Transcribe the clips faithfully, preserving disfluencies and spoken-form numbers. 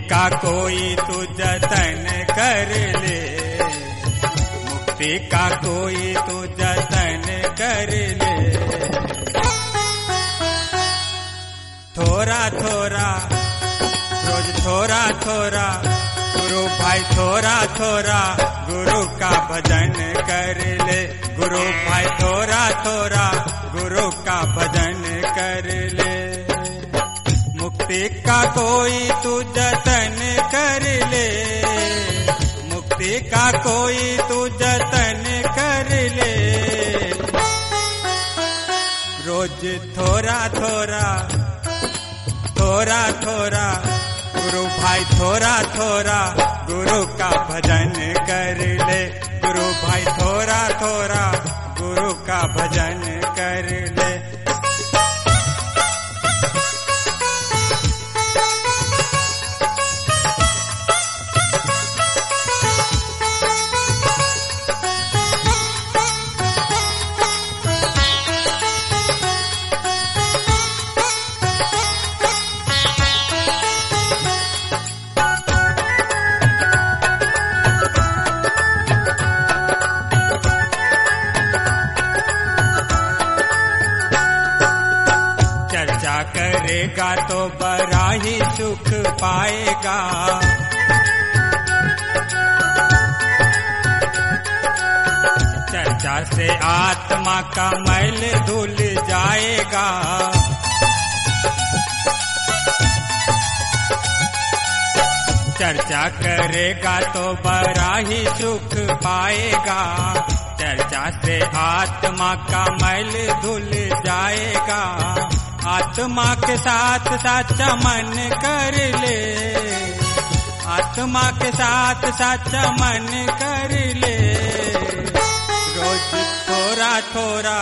का कोई तू जतन कर ले, मुक्ति का कोई तू जतन कर ले। थोड़ा थोड़ा रोज थोड़ा थोड़ा गुरु भाई थोड़ा थोड़ा गुरु का भजन कर ले, गुरु भाई थोड़ा थोड़ा गुरु का भजन कर ले। मुक्ति का कोई तू जतन कर ले, मुक्ति का कोई तू जतन कर ले। रोज थोड़ा थोड़ा थोड़ा थोड़ा गुरु भाई थोड़ा थोड़ा गुरु का भजन कर ले, गुरु भाई थोड़ा थोड़ा गुरु का भजन कर ले। करेगा तो बड़ा ही सुख पाएगा, चर्चा से आत्मा का मैल धुल जाएगा। चर्चा करेगा तो बड़ा ही सुख पाएगा, चर्चा से आत्मा का मैल धुल जाएगा। आत्मा के साथ साचा मन कर ले, आत्मा के साथ साचा मन कर ले। रोज थोड़ा थोड़ा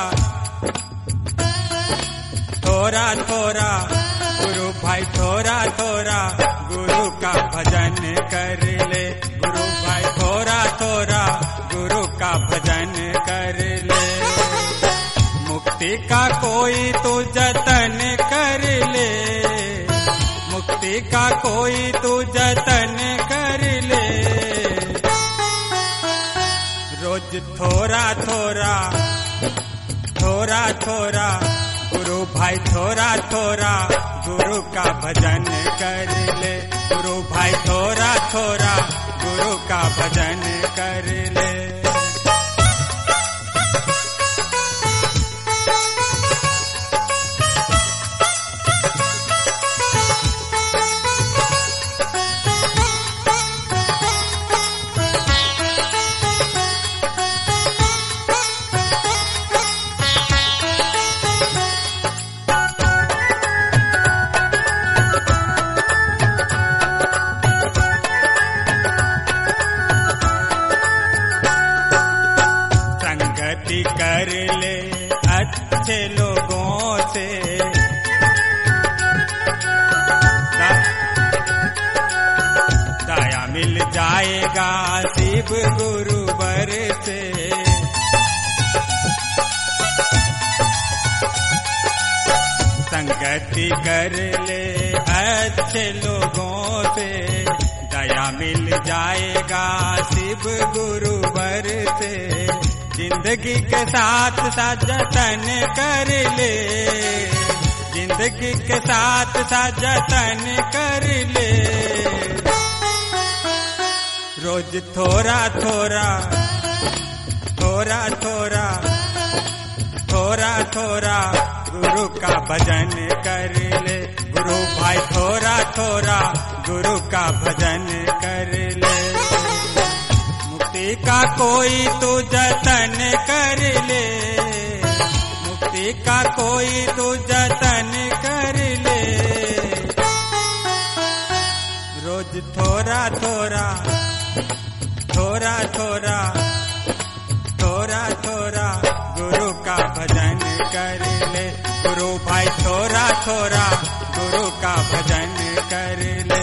थोड़ा थोड़ा गुरु भाई थोड़ा थोड़ा गुरु का भजन कर ले, गुरु भाई थोड़ा थोड़ा गुरु का भजन कर ले। मुक्ति का कोई तू जतन कर ले, मुक्ति का कोई तू जतन कर ले। रोज थोड़ा थोड़ा थोड़ा थोड़ा गुरु भाई थोड़ा थोड़ा गुरु का भजन कर ले, गुरु भाई थोड़ा थोड़ा गुरु का भजन कर ले। कर ले अच्छे लोगों से, दया मिल जाएगा शिव गुरु बर से। संगति कर ले अच्छे लोगों से, दया मिल जाएगा शिव गुरु बर से। जिंदगी के साथ साथ जतन कर ले, जिंदगी के साथ साथ जतन कर ले। रोज थोड़ा थोड़ा थोड़ा थोड़ा थोड़ा थोड़ा गुरु का भजन कर ले, गुरु भाई थोड़ा थोड़ा गुरु का भजन कर ले। मुक्ति का कोई तू जतन कर ले, मुक्ति का कोई तू जतन कर ले। रोज थोड़ा थोड़ा थोड़ा थोड़ा थोड़ा थोड़ा गुरु का भजन कर ले, गुरु भाई थोड़ा थोड़ा गुरु का भजन कर ले।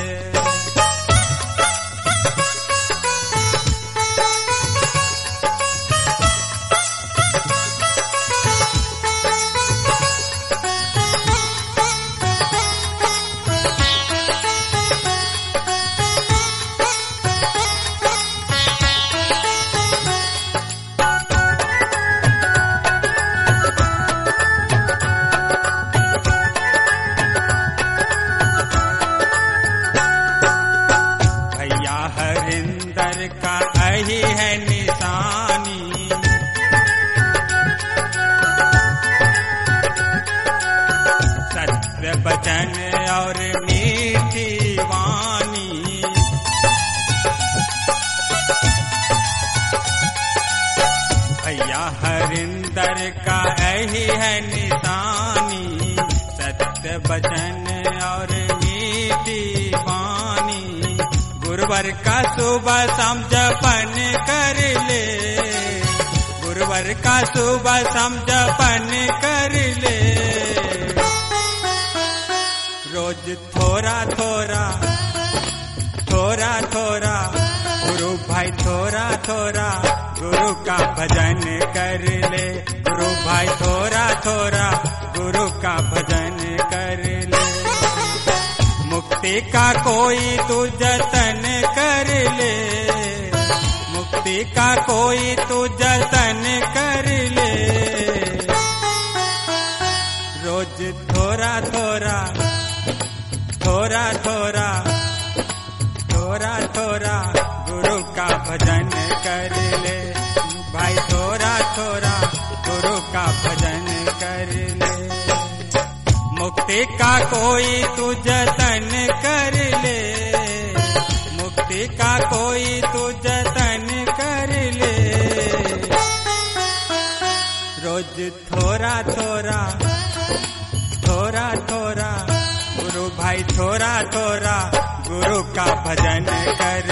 का यही है निशानी। सत्य वचन और मीठी वाणी, भैया हरिंदर का यही है निशानी। सत्य वचन और मीठी वाणी, गुरुवर का सुबह समझपन कर ले, गुरुवर का सुबह समझपन कर ले। रोज थोड़ा थोड़ा थोड़ा थोड़ा गुरु भाई थोड़ा थोड़ा गुरु का भजन कर ले। गुरु भाई थोड़ा थोड़ा गुरु का भजन कर ले। मुक्ति का कोई तू जतन कर ले, मुक्ति का कोई तू जतन कर ले। रोज थोड़ा थोड़ा थोड़ा थोड़ा थोड़ा थोड़ा गुरु का भजन कर ले। भाई थोड़ा थोड़ा गुरु का भजन कर ले। मुक्ति का कोई तू जतन कर ले, मुक्ति का कोई तू जतन कर ले। रोज थोड़ा थोड़ा थोड़ा थोड़ा गुरु भाई थोड़ा थोड़ा गुरु का भजन कर